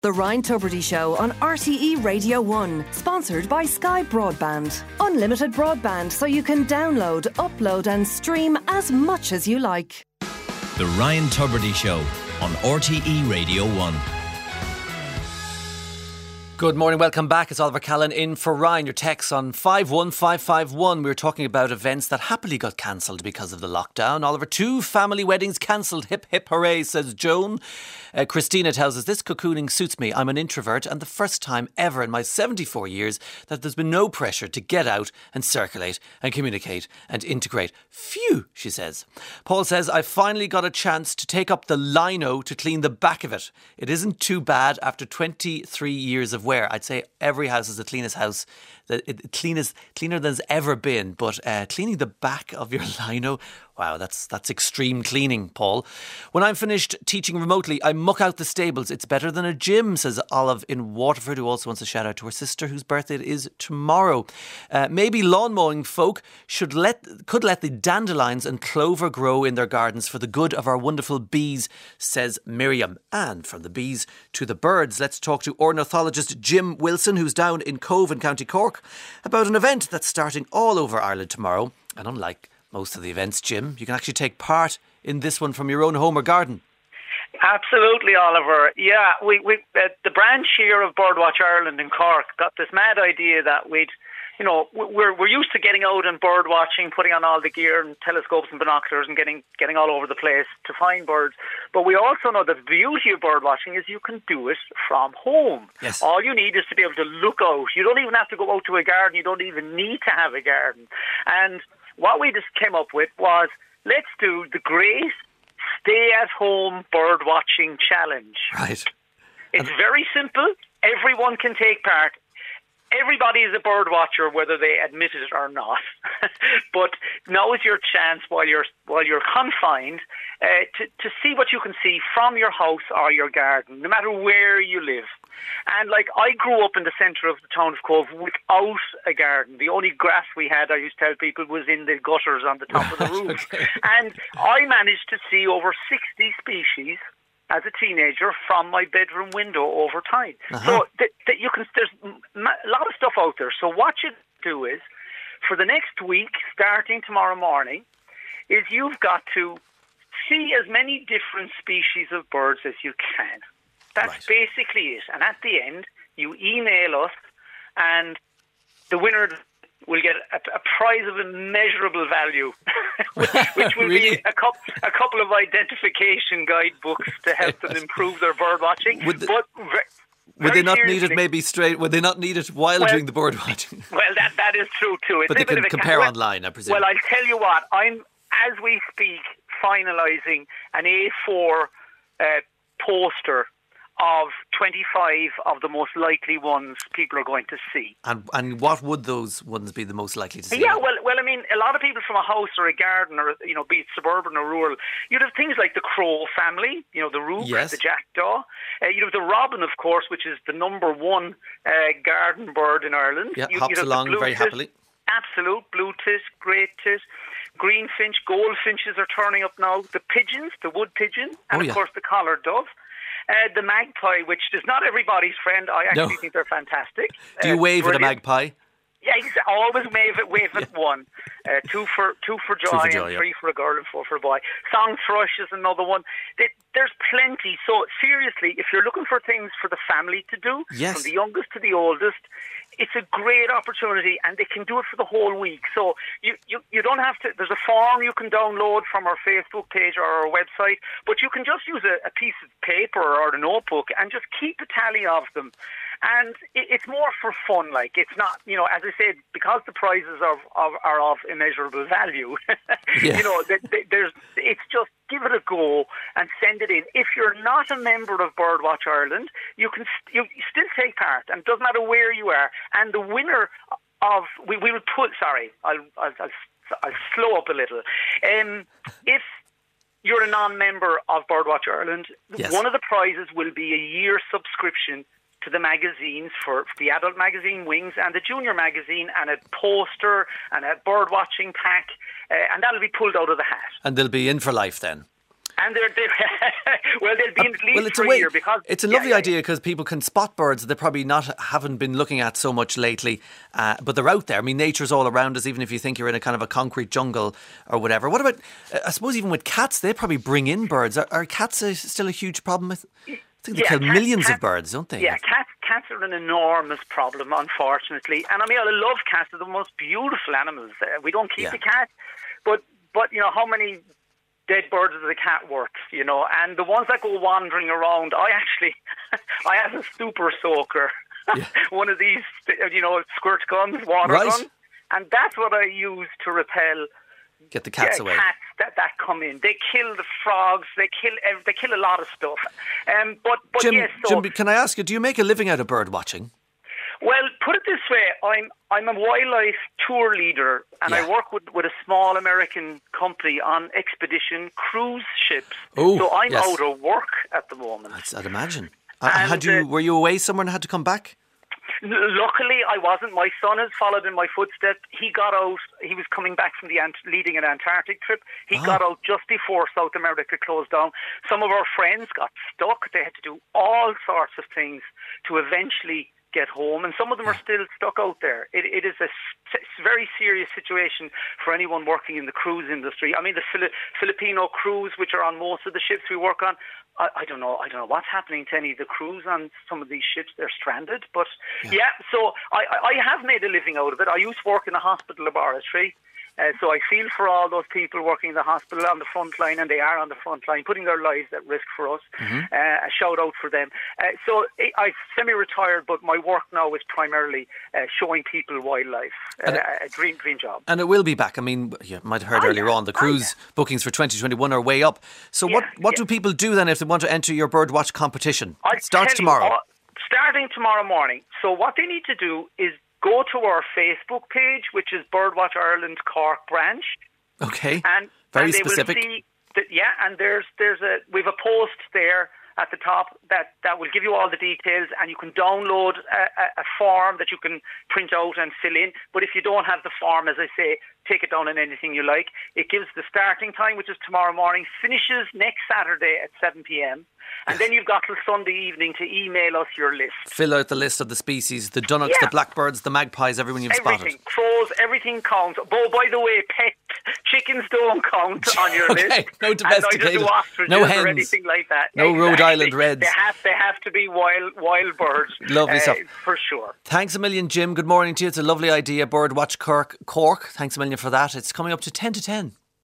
The Ryan Tubridy Show on RTE Radio 1, sponsored by Sky Broadband. Unlimited broadband so you can download, upload and stream as much as you like. The Ryan Tubridy Show on RTE Radio 1. Good morning, welcome back. It's Oliver Callan in for Ryan. Your text on 51551. We were talking about events that happily got cancelled because of the lockdown. Oliver, 2 family weddings cancelled. Hip, hip, hooray, says Joan. Christina tells us, this cocooning suits me. I'm an introvert and the first time ever in my 74 years that there's been no pressure to get out and circulate and communicate and integrate. Phew, she says. Paul says, I finally got a chance to take up the lino to clean the back of it. It isn't too bad after 23 years of wear. I'd say every house is the cleanest house, cleaner than it's ever been. But cleaning the back of your lino, wow, that's extreme cleaning, Paul. When I'm finished teaching remotely, I muck out the stables. It's better than a gym, says Olive in Waterford, who also wants a shout out to her sister, whose birthday is tomorrow. Maybe lawn mowing folk could let the dandelions and clover grow in their gardens for the good of our wonderful bees, says Miriam. And from the bees to the birds, let's talk to ornithologist Jim Wilson, who's down in Cove in County Cork, about an event that's starting all over Ireland tomorrow. And unlike most of the events, Jim, you can actually take part in this one from your own home or garden. Absolutely, Oliver. Yeah, we the branch here of Birdwatch Ireland in Cork got this mad idea that we're used to getting out and bird watching, putting on all the gear and telescopes and binoculars and getting all over the place to find birds. But we also know that the beauty of bird watching is you can do it from home. Yes. All you need is to be able to look out. You don't even have to go out to a garden. You don't even need to have a garden. And what we just came up with was, let's do the great stay-at-home bird-watching challenge. Right. It's very simple. Everyone can take part. Everybody is a bird watcher, whether they admit it or not. But now is your chance while you're confined to see what you can see from your house or your garden, no matter where you live. And I grew up in the centre of the town of Cove without a garden. The only grass we had, I used to tell people, was in the gutters on the top of the roof. Okay. And I managed to see over 60 species as a teenager from my bedroom window over time. So that you can, there's a lot of stuff out there. So what you do is, for the next week, starting tomorrow morning, is you've got to see as many different species of birds as you can. That's basically it. And at the end, you email us, and the winner will get a prize of immeasurable value, which will Really? be a couple of identification guidebooks to help them improve their bird watching. Would they not need it maybe straight? Would they not need it while doing the bird watching? Well, that is true too. But they can compare online, I presume. Well, I'll tell you what. I'm, as we speak, finalising an A4 poster of 25 of the most likely ones people are going to see. And what would those ones be the most likely to see? Yeah, well, I mean, a lot of people from a house or a garden or, be it suburban or rural, you'd have things like the crow family, the rook, the jackdaw. You'd have the robin, of course, which is the number one garden bird in Ireland. Yeah, hops along very happily. Absolute, blue tit, great tit. Greenfinch, goldfinches are turning up now. The pigeons, the wood pigeon, and of course the collared dove. The magpie, which is not everybody's friend. I actually think they're fantastic. Do you wave at a magpie? Yeah, always wave at one. Two for joy, and 3 for a girl and 4 for a boy. Song thrush is another one. There's plenty. So seriously, if you're looking for things for the family to do, from the youngest to the oldest, it's a great opportunity, and they can do it for the whole week. So you don't have to. There's a form you can download from our Facebook page or our website, but you can just use a piece of paper or a notebook and just keep a tally of them. And it's more for fun, it's not, as I said, because the prizes are of immeasurable value, it's just give it a go and send it in. If you're not a member of Birdwatch Ireland, you still take part, and it doesn't matter where you are. And the winner of, we will put, sorry, I'll slow up a little. If you're a non-member of Birdwatch Ireland, one of the prizes will be a year subscription to the magazines, for the adult magazine Wings and the junior magazine, and a poster and a bird watching pack, and that'll be pulled out of the hat. And they'll be in for life then. And they'll be in the lead for a year because it's a lovely idea because people can spot birds that they probably haven't been looking at so much lately, but they're out there. I mean, nature's all around us, even if you think you're in a kind of a concrete jungle or whatever. What about, I suppose, even with cats? They probably bring in birds. Are cats still a huge problem? I think they kill millions of birds, don't they? Yeah, cats are an enormous problem, unfortunately. And I mean, I love cats. They're the most beautiful animals. We don't keep the cat, but how many dead birds is a cat worth, and the ones that go wandering around, I have a super soaker, one of these, squirt guns, water guns, and that's what I use to repel. Get the cats away. Cats that come in. They kill the frogs. They kill a lot of stuff. But Jim, yes. Jim, can I ask you? Do you make a living out of bird watching? Well, put it this way: I'm a wildlife tour leader, and I work with a small American company on expedition cruise ships. So I'm out of work at the moment. I'd imagine. Were you away somewhere and had to come back? Luckily, I wasn't. My son has followed in my footsteps. He got out. He was coming back from leading an Antarctic trip. He got out just before South America closed down. Some of our friends got stuck. They had to do all sorts of things to eventually get home, and some of them are still stuck out there. It is a very serious situation for anyone working in the cruise industry. I mean, the Filipino crews, which are on most of the ships we work on, I don't know what's happening to any of the crews on some of these ships. They're stranded. But so I have made a living out of it. I used to work in a hospital laboratory. So I feel for all those people working in the hospital on the front line, and they are on the front line, putting their lives at risk for us. A shout out for them. So I'm semi-retired, but my work now is primarily showing people wildlife. A dream job. And it will be back. I mean, you might have heard earlier on, the cruise bookings for 2021 are way up. So what do people do then if they want to enter your birdwatch competition? It starts tomorrow. Starting tomorrow morning. So what they need to do is go to our Facebook page, which is Birdwatch Ireland Cork branch. Okay. Very specific. Will see and we've a post there at the top that will give you all the details, and you can download a form that you can print out and fill in. But if you don't have the form, as I say, take it down in anything you like. It gives the starting time, which is tomorrow morning, finishes next Saturday at 7 p.m. And then you've got till Sunday evening to email us your list. Fill out the list of the species, the dunnocks, the blackbirds, the magpies, everyone you've spotted. Crows, everything counts. Oh, by the way, pet chickens don't count on your list. No domesticated, no hens or anything like that. No Rhode Island Reds. They have to be wild birds. Lovely stuff. For sure. Thanks a million, Jim. Good morning to you. It's a lovely idea. Birdwatch Cork. Thanks a million for that. It's coming up to 10 to 10.